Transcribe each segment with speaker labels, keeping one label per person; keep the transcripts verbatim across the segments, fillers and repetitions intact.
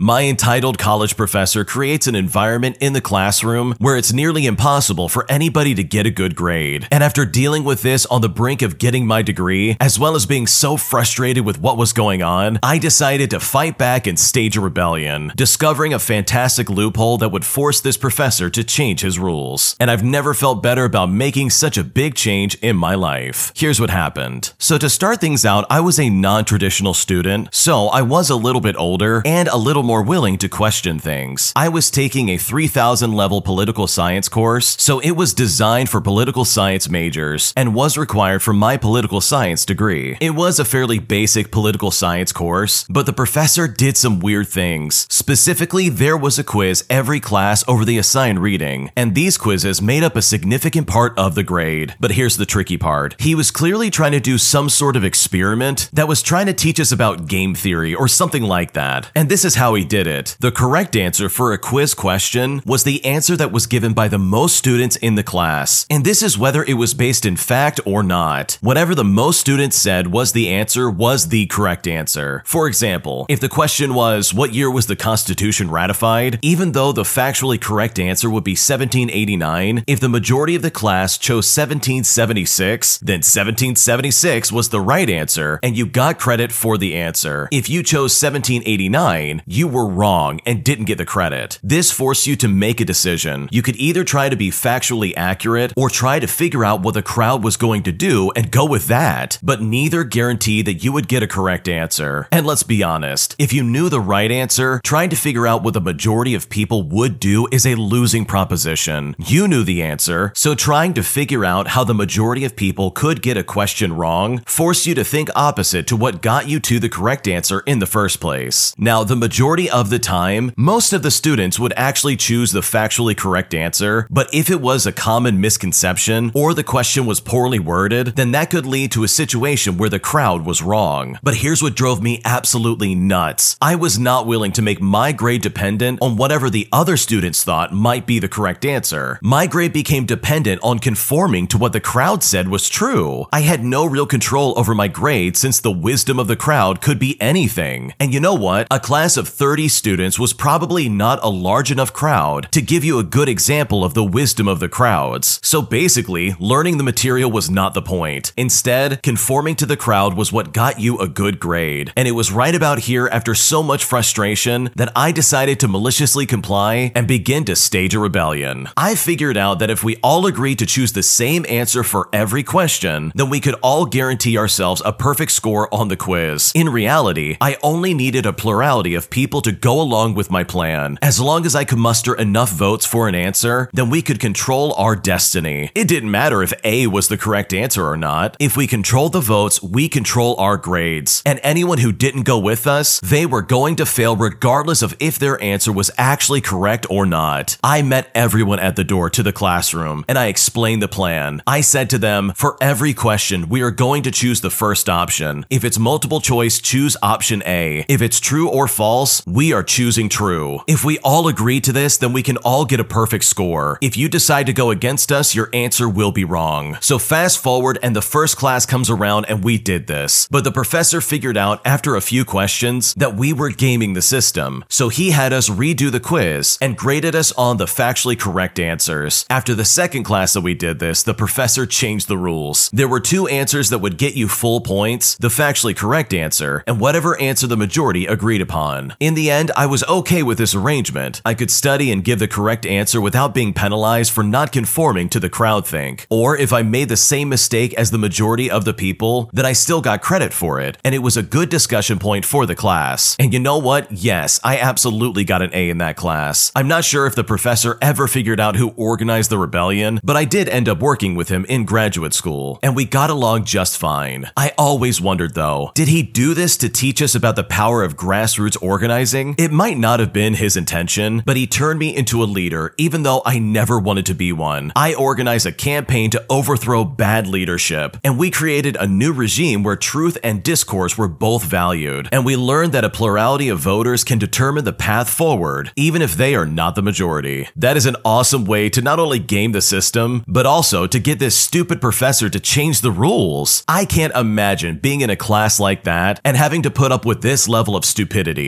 Speaker 1: My entitled college professor creates an environment in the classroom where it's nearly impossible for anybody to get a good grade. And after dealing with this on the brink of getting my degree, as well as being so frustrated with what was going on, I decided to fight back and stage a rebellion, discovering a fantastic loophole that would force this professor to change his rules. And I've never felt better about making such a big change in my life. Here's what happened. So to start things out, I was a non-traditional student, so I was a little bit older and a little more willing to question things. I was taking a three thousand level political science course, so it was designed for political science majors and was required for my political science degree. It was a fairly basic political science course, but the professor did some weird things. Specifically, there was a quiz every class over the assigned reading, and these quizzes made up a significant part of the grade. But here's the tricky part. He was clearly trying to do some sort of experiment that was trying to teach us about game theory or something like that. And this is how he did it. The correct answer for a quiz question was the answer that was given by the most students in the class. And this is whether it was based in fact or not. Whatever the most students said was the answer was the correct answer. For example, if the question was, what year was the Constitution ratified? Even though the factually correct answer would be seventeen eighty-nine, if the majority of the class chose seventeen seventy-six, then seventeen seventy-six was the right answer, and you got credit for the answer. If you chose seventeen eighty-nine, you were wrong and didn't get the credit. This forced you to make a decision. You could either try to be factually accurate or try to figure out what the crowd was going to do and go with that, but neither guaranteed that you would get a correct answer. And let's be honest, if you knew the right answer, trying to figure out what the majority of people would do is a losing proposition. You knew the answer, so trying to figure out how the majority of people could get a question wrong forced you to think opposite to what got you to the correct answer in the first place. Now, the majority of the time, most of the students would actually choose the factually correct answer, but if it was a common misconception or the question was poorly worded, then that could lead to a situation where the crowd was wrong. But here's what drove me absolutely nuts. I was not willing to make my grade dependent on whatever the other students thought might be the correct answer. My grade became dependent on conforming to what the crowd said was true. I had no real control over my grade since the wisdom of the crowd could be anything. And you know what? A class of thirty students was probably not a large enough crowd to give you a good example of the wisdom of the crowds. So basically, learning the material was not the point. Instead, conforming to the crowd was what got you a good grade. And it was right about here, after so much frustration, that I decided to maliciously comply and begin to stage a rebellion. I figured out that if we all agreed to choose the same answer for every question, then we could all guarantee ourselves a perfect score on the quiz. In reality, I only needed a plurality of people to go along with my plan. As long as I could muster enough votes for an answer, then we could control our destiny. It didn't matter if A was the correct answer or not. If we controlled the votes, we control our grades. And anyone who didn't go with us, they were going to fail regardless of if their answer was actually correct or not. I met everyone at the door to the classroom, and I explained the plan. I said to them, for every question, we are going to choose the first option. If it's multiple choice, choose option A. If it's true or false, we are choosing true. If we all agree to this, then we can all get a perfect score. If you decide to go against us, your answer will be wrong. So fast forward and the first class comes around and we did this. But the professor figured out after a few questions that we were gaming the system. So he had us redo the quiz and graded us on the factually correct answers. After the second class that we did this, the professor changed the rules. There were two answers that would get you full points, the factually correct answer, and whatever answer the majority agreed upon. In the end, I was okay with this arrangement. I could study and give the correct answer without being penalized for not conforming to the crowd think. Or if I made the same mistake as the majority of the people, then I still got credit for it, and it was a good discussion point for the class. And you know what? Yes, I absolutely got an A in that class. I'm not sure if the professor ever figured out who organized the rebellion, but I did end up working with him in graduate school, and we got along just fine. I always wondered though, did he do this to teach us about the power of grassroots organizing? It might not have been his intention, but he turned me into a leader even though I never wanted to be one. I organized a campaign to overthrow bad leadership, and we created a new regime where truth and discourse were both valued, and we learned that a plurality of voters can determine the path forward, even if they are not the majority. That is an awesome way to not only game the system, but also to get this stupid professor to change the rules. I can't imagine being in a class like that and having to put up with this level of stupidity. Like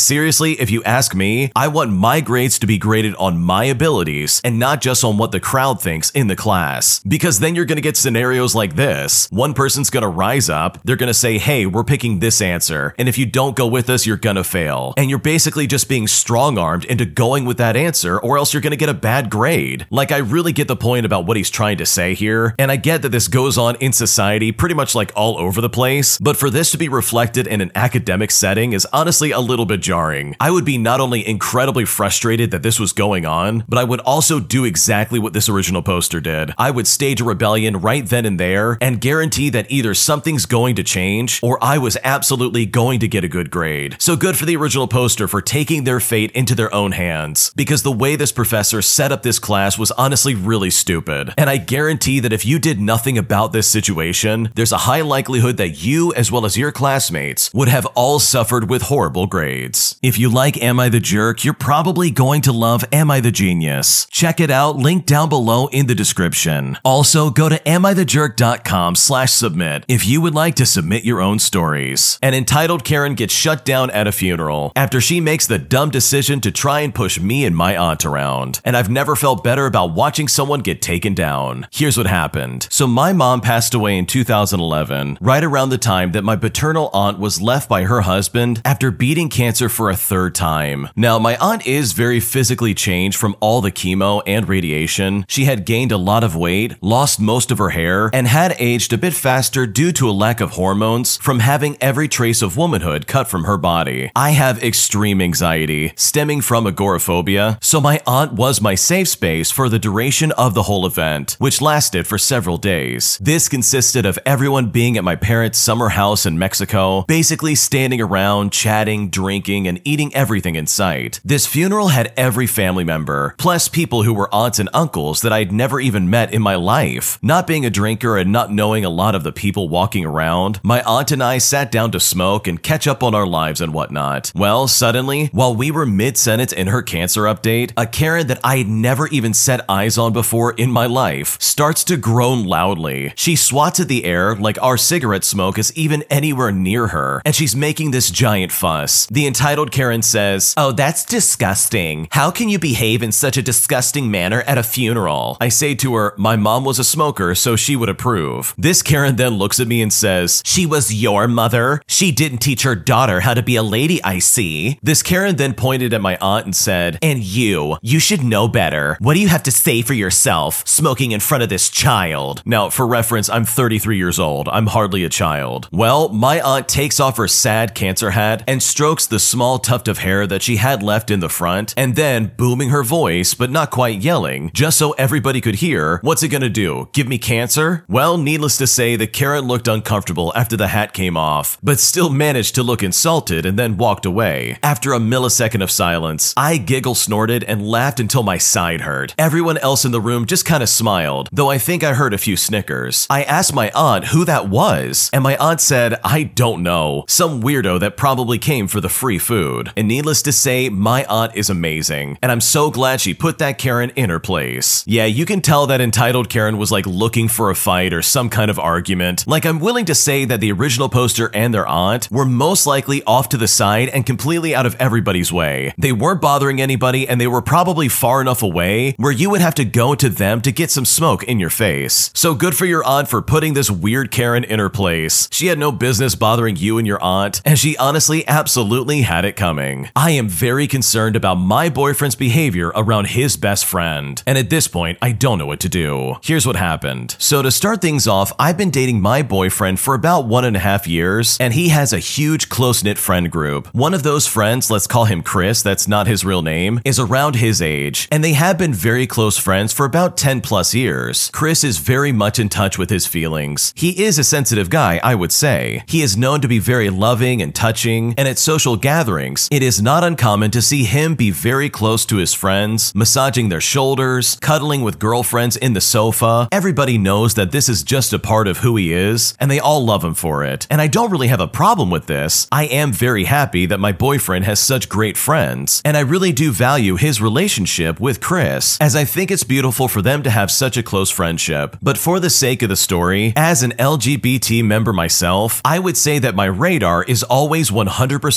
Speaker 1: seriously, if you ask me, I want my grades to be graded on my abilities and not just on what the crowd thinks in the class. Because then you're gonna get scenarios like this. One person's gonna rise up, they're gonna say, hey, we're picking this answer, and if you don't go with us, you're gonna fail. And you're basically just being strong-armed into going with that answer, or else you're gonna get a bad grade. Like, I really get the point about what he's trying to say here, and I get that this goes on in society pretty much like all over the place, but for this to be reflected in an academic setting is honestly a little bit jarring. I would be not only incredibly frustrated that this was going on, but I would also do exactly what this original poster did. I would stage a rebellion right then and there and guarantee that either something's going to change or I was absolutely going to get a good grade. So good for the original poster for taking their fate into their own hands, because the way this professor set up this class was honestly really stupid. And I guarantee that if you did nothing about this situation, there's a high likelihood that you, as well as your classmates, would have all suffered with horrible grades. If you like Am I the Jerk, you're probably going to love Am I the Genius. Check it out, link down below in the description. Also, go to am I the jerk dot com slash submit if you would like to submit your own stories. An entitled Karen gets shut down at a funeral after she makes the dumb decision to try and push me and my aunt around. And I've never felt better about watching someone get taken down. Here's what happened. So my mom passed away in two thousand eleven, right around the time that my paternal aunt was left by her husband after beating cancer for a third time. Now, my aunt is very physically changed from all the chemo and radiation. She had gained a lot of weight, lost most of her hair, and had aged a bit faster due to a lack of hormones from having every trace of womanhood cut from her body. I have extreme anxiety stemming from agoraphobia, so my aunt was my safe space for the duration of the whole event, which lasted for several days. This consisted of everyone being at my parents' summer house in Mexico, basically standing around, chatting, drinking, and eating everything in sight. This funeral had every family member, plus people who were aunts and uncles that I'd never even met in my life. Not being a drinker and not knowing a lot of the people walking around, my aunt and I sat down to smoke and catch up on our lives and whatnot. Well, suddenly, while we were mid-sentence in her cancer update, a Karen that I had never even set eyes on before in my life starts to groan loudly. She swats at the air like our cigarette smoke is even anywhere near her, and she's making this giant fuss. The entitled Karen says, "Oh, that's disgusting. How can you behave in such a disgusting manner at a funeral?" I say to her, my mom was a smoker, so she would approve. This Karen then looks at me and says, "She was your mother? She didn't teach her daughter how to be a lady, I see." This Karen then pointed at my aunt and said, "And you, you should know better. What do you have to say for yourself, smoking in front of this child?" Now, for reference, I'm thirty-three years old. I'm hardly a child. Well, my aunt takes off her sad cancer hat and strokes the small tuft of hair that she had left in the front, and then, booming her voice, but not quite yelling, just so everybody could hear, "What's it gonna do? Give me cancer?" Well, needless to say, the Karen looked uncomfortable after the hat came off, but still managed to look insulted and then walked away. After a millisecond of silence, I giggle snorted and laughed until my side hurt. Everyone else in the room just kind of smiled, though I think I heard a few snickers. I asked my aunt who that was, and my aunt said, "I don't know. Some weirdo that probably came for the free food." And needless to say, my aunt is amazing, and I'm so glad she put that Karen in her place. Yeah, you can tell that entitled Karen was like looking for a fight or some kind of argument. Like, I'm willing to say that the original poster and their aunt were most likely off to the side and completely out of everybody's way. They weren't bothering anybody, and they were probably far enough away where you would have to go to them to get some smoke in your face. So good for your aunt for putting this weird Karen in her place. She had no business bothering you and your aunt, and she honestly absolutely had it coming. I am very concerned about my boyfriend's behavior around his best friend, and at this point, I don't know what to do. Here's what happened. So to start things off, I've been dating my boyfriend for about one and a half years, and he has a huge close-knit friend group. One of those friends, let's call him Chris, that's not his real name, is around his age, and they have been very close friends for about ten plus years. Chris is very much in touch with his feelings. He is a sensitive guy, I would say. He is known to be very loving and touching, and at social gatherings, it is not uncommon to see him be very close to his friends, massaging their shoulders, cuddling with girlfriends in the sofa. Everybody knows that this is just a part of who he is, and they all love him for it. And I don't really have a problem with this. I am very happy that my boyfriend has such great friends, and I really do value his relationship with Chris, as I think it's beautiful for them to have such a close friendship. But for the sake of the story, as an L G B T member myself, I would say that my radar is always one hundred percent on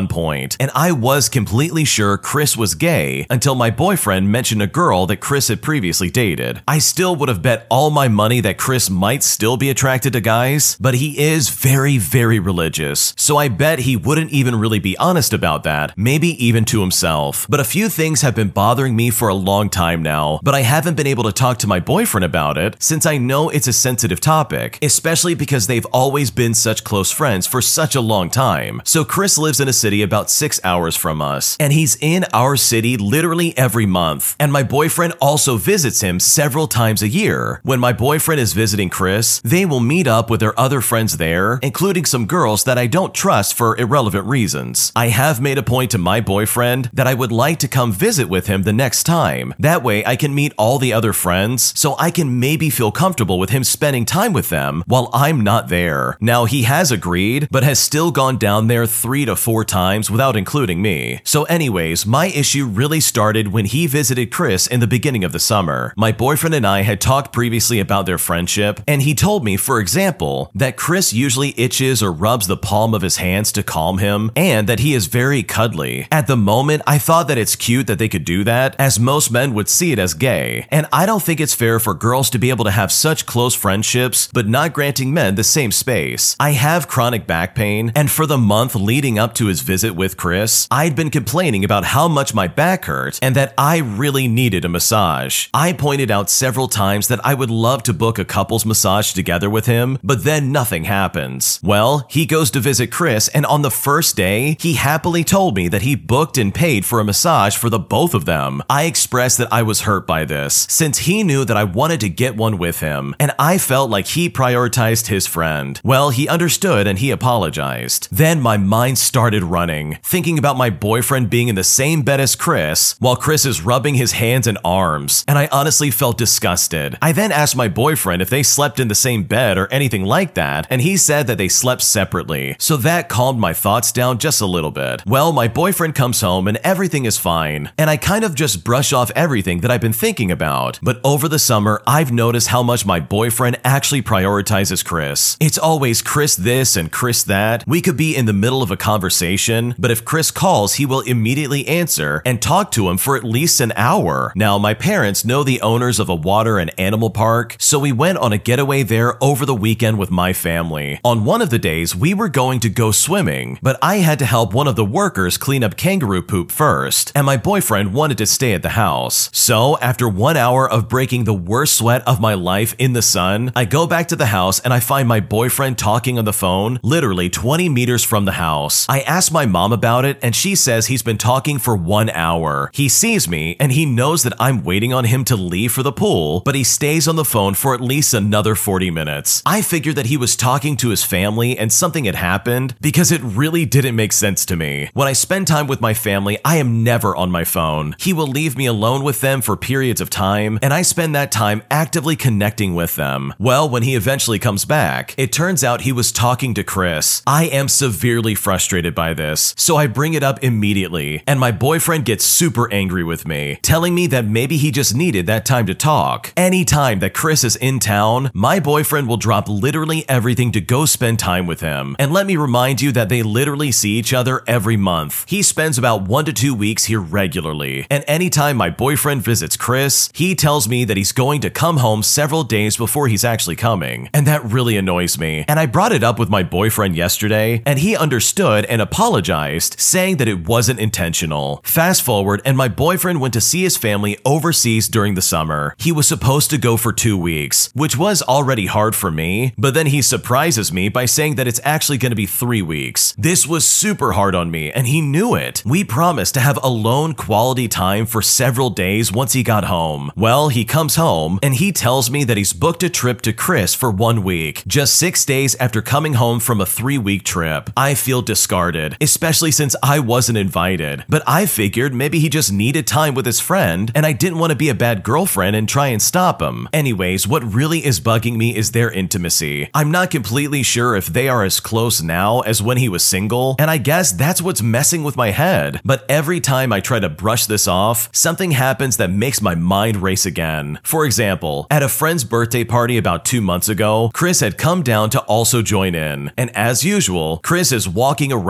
Speaker 1: point, and I was completely sure Chris was gay until my boyfriend mentioned a girl that Chris had previously dated. I still would have bet all my money that Chris might still be attracted to guys, but he is very, very religious, so I bet he wouldn't even really be honest about that, maybe even to himself. But a few things have been bothering me for a long time now, but I haven't been able to talk to my boyfriend about it since I know it's a sensitive topic, especially because they've always been such close friends for such a long time. So Chris lives in a city about six hours from us, and he's in our city literally every month, and my boyfriend also visits him several times a year. When my boyfriend is visiting Chris, they will meet up with their other friends there, including some girls that I don't trust for irrelevant reasons. I have made a point to my boyfriend that I would like to come visit with him the next time. That way I can meet all the other friends, so I can maybe feel comfortable with him spending time with them while I'm not there. Now, he has agreed, but has still gone down there three to four times without including me. So anyways, my issue really started when he visited Chris in the beginning of the summer. My boyfriend and I had talked previously about their friendship, and he told me, for example, that Chris usually itches or rubs the palm of his hands to calm him, and that he is very cuddly. At the moment, I thought that it's cute that they could do that, as most men would see it as gay, and I don't think it's fair for girls to be able to have such close friendships, but not granting men the same space. I have chronic back pain, and for the month leading up to his visit with Chris, I'd been complaining about how much my back hurt and that I really needed a massage. I pointed out several times that I would love to book a couples massage together with him, but then nothing happens. Well, he goes to visit Chris, and on the first day, he happily told me that he booked and paid for a massage for the both of them. I expressed that I was hurt by this, since he knew that I wanted to get one with him, and I felt like he prioritized his friend. Well, he understood and he apologized. Then my mind started running, thinking about my boyfriend being in the same bed as Chris, while Chris is rubbing his hands and arms, and I honestly felt disgusted. I then asked my boyfriend if they slept in the same bed or anything like that, and he said that they slept separately, so that calmed my thoughts down just a little bit. Well, my boyfriend comes home and everything is fine, and I kind of just brush off everything that I've been thinking about. But over the summer, I've noticed how much my boyfriend actually prioritizes Chris. It's always Chris this and Chris that. We could be in the middle of a conversation, but if Chris calls, he will immediately answer and talk to him for at least an hour. Now, my parents know the owners of a water and animal park, so we went on a getaway there over the weekend with my family. On one of the days, we were going to go swimming, but I had to help one of the workers clean up kangaroo poop first, and my boyfriend wanted to stay at the house. So, after one hour of breaking the worst sweat of my life in the sun, I go back to the house and I find my boyfriend talking on the phone, literally twenty meters from the house. I asked my mom about it, and she says he's been talking for one hour. He sees me, and he knows that I'm waiting on him to leave for the pool, but he stays on the phone for at least another forty minutes. I figured that he was talking to his family and something had happened, because it really didn't make sense to me. When I spend time with my family, I am never on my phone. He will leave me alone with them for periods of time, and I spend that time actively connecting with them. Well, when he eventually comes back, it turns out he was talking to Chris. I am severely frustrated by this, so I bring it up immediately, and my boyfriend gets super angry with me, telling me that maybe he just needed that time to talk. Anytime that Chris is in town, my boyfriend will drop literally everything to go spend time with him. And let me remind you that they literally see each other every month. He spends about one to two weeks here regularly, and anytime my boyfriend visits Chris, he tells me that he's going to come home several days before he's actually coming, and that really annoys me. And I brought it up with my boyfriend yesterday, and he understood and apologized, saying that it wasn't intentional. Fast forward, and my boyfriend went to see his family overseas during the summer. He was supposed to go for two weeks, which was already hard for me, but then he surprises me by saying that it's actually going to be three weeks. This was super hard on me, and he knew it. We promised to have alone quality time for several days once he got home. Well, he comes home, and he tells me that he's booked a trip to Chris for one week, just six days after coming home from a three-week trip. I feel discarded, especially since I wasn't invited, but I figured maybe he just needed time with his friend, and I didn't want to be a bad girlfriend and try and stop him. Anyways, what really is bugging me is their intimacy. I'm not completely sure if they are as close now as when he was single, and I guess that's what's messing with my head. But every time I try to brush this off, something happens that makes my mind race again. For example, at a friend's birthday party about two months ago, Chris had come down to also join in, and as usual, Chris is walking around holding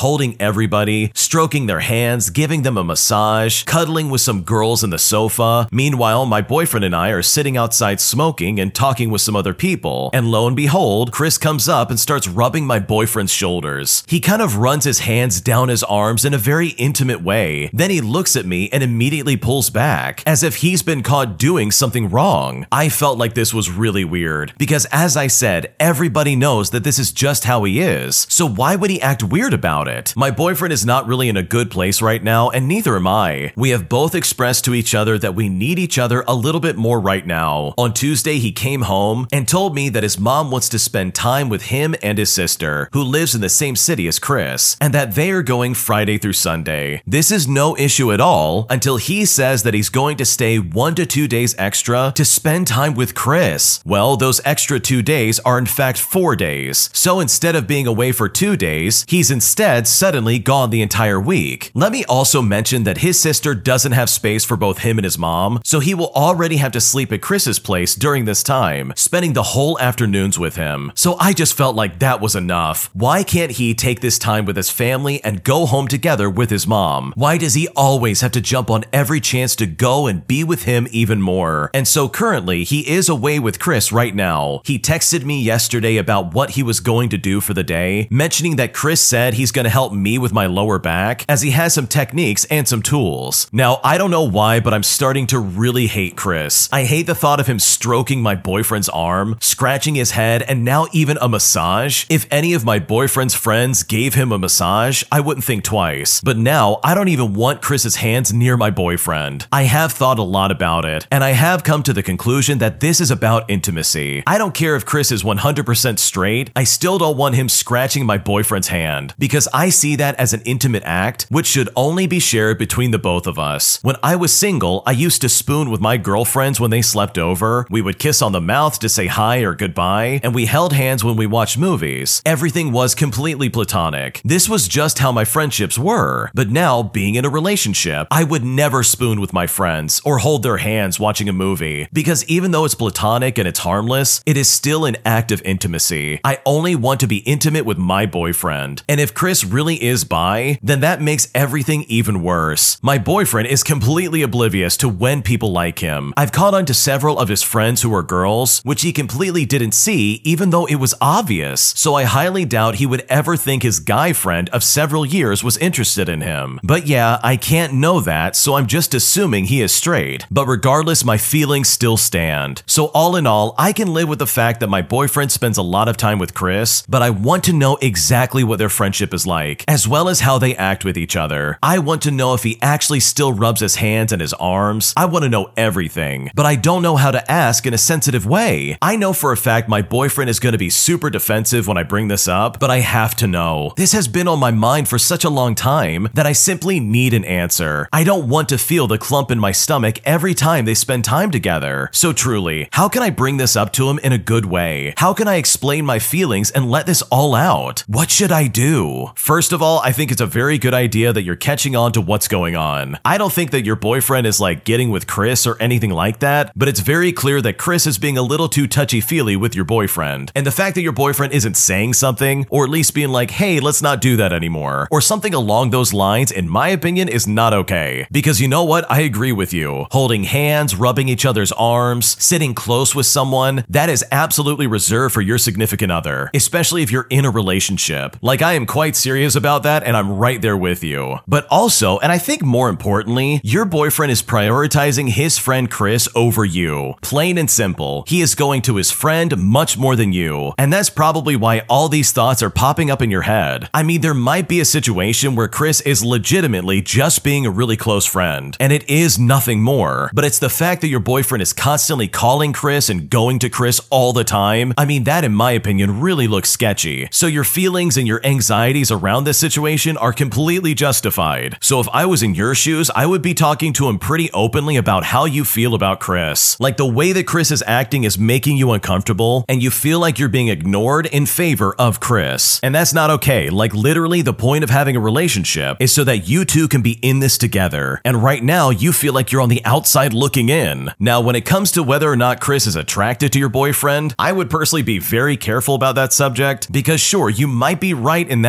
Speaker 1: holding everybody, stroking their hands, giving them a massage, cuddling with some girls in the sofa. Meanwhile, my boyfriend and I are sitting outside smoking and talking with some other people. And lo and behold, Chris comes up and starts rubbing my boyfriend's shoulders. He kind of runs his hands down his arms in a very intimate way. Then he looks at me and immediately pulls back, as if he's been caught doing something wrong. I felt like this was really weird, because as I said, everybody knows that this is just how he is. So why would he act weird about it? My boyfriend is not really in a good place right now, and neither am I. We have both expressed to each other that we need each other a little bit more right now. On Tuesday, he came home and told me that his mom wants to spend time with him and his sister, who lives in the same city as Chris, and that they are going Friday through Sunday. This is no issue at all until he says that he's going to stay one to two days extra to spend time with Chris. Well, those extra two days are in fact four days. So instead of being away for two days, he's instead suddenly gone the entire week. Let me also mention that his sister doesn't have space for both him and his mom, so he will already have to sleep at Chris's place during this time, spending the whole afternoons with him. So I just felt like that was enough. Why can't he take this time with his family and go home together with his mom? Why does he always have to jump on every chance to go and be with him even more? And so currently, he is away with Chris right now. He texted me yesterday about what he was going to do for the day, mentioning that Chris said he's going to help me with my lower back, as he has some techniques and some tools. Now, I don't know why, but I'm starting to really hate Chris. I hate the thought of him stroking my boyfriend's arm, scratching his head, and now even a massage. If any of my boyfriend's friends gave him a massage, I wouldn't think twice. But now, I don't even want Chris's hands near my boyfriend. I have thought a lot about it, and I have come to the conclusion that this is about intimacy. I don't care if Chris is one hundred percent straight, I still don't want him scratching my boyfriend's hand, because I see that as an intimate act which should only be shared between the both of us. When I was single, I used to spoon with my girlfriends when they slept over, we would kiss on the mouth to say hi or goodbye, and we held hands when we watched movies. Everything was completely platonic. This was just how my friendships were. But now, being in a relationship, I would never spoon with my friends or hold their hands watching a movie, because even though it's platonic and it's harmless, it is still an act of intimacy. I only want to be intimate with my boyfriend. And if Chris really is bi, then that makes everything even worse. My boyfriend is completely oblivious to when people like him. I've caught on to several of his friends who are girls, which he completely didn't see, even though it was obvious. So I highly doubt he would ever think his guy friend of several years was interested in him. But yeah, I can't know that, so I'm just assuming he is straight. But regardless, my feelings still stand. So all in all, I can live with the fact that my boyfriend spends a lot of time with Chris, but I want to know exactly what their friendship is like, as well as how they act with each other. I want to know if he actually still rubs his hands and his arms. I want to know everything, but I don't know how to ask in a sensitive way. I know for a fact my boyfriend is going to be super defensive when I bring this up, but I have to know. This has been on my mind for such a long time that I simply need an answer. I don't want to feel the clump in my stomach every time they spend time together. So truly, how can I bring this up to him in a good way? How can I explain my feelings and let this all out? What should I do? First of all, I think it's a very good idea that you're catching on to what's going on. I don't think that your boyfriend is like getting with Chris or anything like that, but it's very clear that Chris is being a little too touchy-feely with your boyfriend. And the fact that your boyfriend isn't saying something, or at least being like, hey, let's not do that anymore, or something along those lines, in my opinion, is not okay. Because you know what? I agree with you. Holding hands, rubbing each other's arms, sitting close with someone, that is absolutely reserved for your significant other, especially if you're in a relationship. Like, I am quite serious about that, and I'm right there with you. But also, and I think more importantly, your boyfriend is prioritizing his friend Chris over you. Plain and simple. He is going to his friend much more than you. And that's probably why all these thoughts are popping up in your head. I mean, there might be a situation where Chris is legitimately just being a really close friend, and it is nothing more. But it's the fact that your boyfriend is constantly calling Chris and going to Chris all the time. I mean, that in my opinion really looks sketchy. So your feelings and your anxieties around this situation are completely justified. So if I was in your shoes, I would be talking to him pretty openly about how you feel about Chris. Like, the way that Chris is acting is making you uncomfortable, and you feel like you're being ignored in favor of Chris. And that's not okay. Like, literally, the point of having a relationship is so that you two can be in this together. And right now, you feel like you're on the outside looking in. Now, when it comes to whether or not Chris is attracted to your boyfriend, I would personally be very careful about that subject, because sure, you might be right in that regard,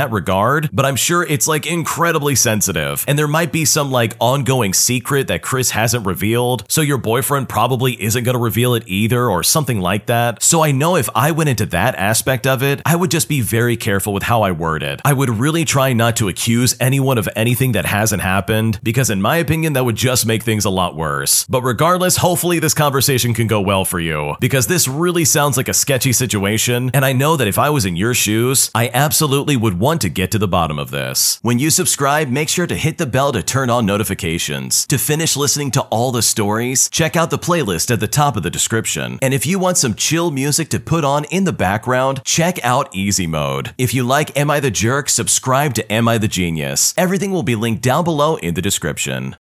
Speaker 1: hard, but I'm sure it's like incredibly sensitive. And there might be some like ongoing secret that Chris hasn't revealed, so your boyfriend probably isn't gonna reveal it either or something like that. So I know if I went into that aspect of it, I would just be very careful with how I word it. I would really try not to accuse anyone of anything that hasn't happened, because in my opinion, that would just make things a lot worse. But regardless, hopefully this conversation can go well for you, because this really sounds like a sketchy situation, and I know that if I was in your shoes, I absolutely would want to get to the bottom of this. When you subscribe, make sure to hit the bell to turn on notifications. To finish listening to all the stories, check out the playlist at the top of the description. And if you want some chill music to put on in the background, check out Easy Mode. If you like Am I the Jerk, subscribe to Am I the Genius. Everything will be linked down below in the description.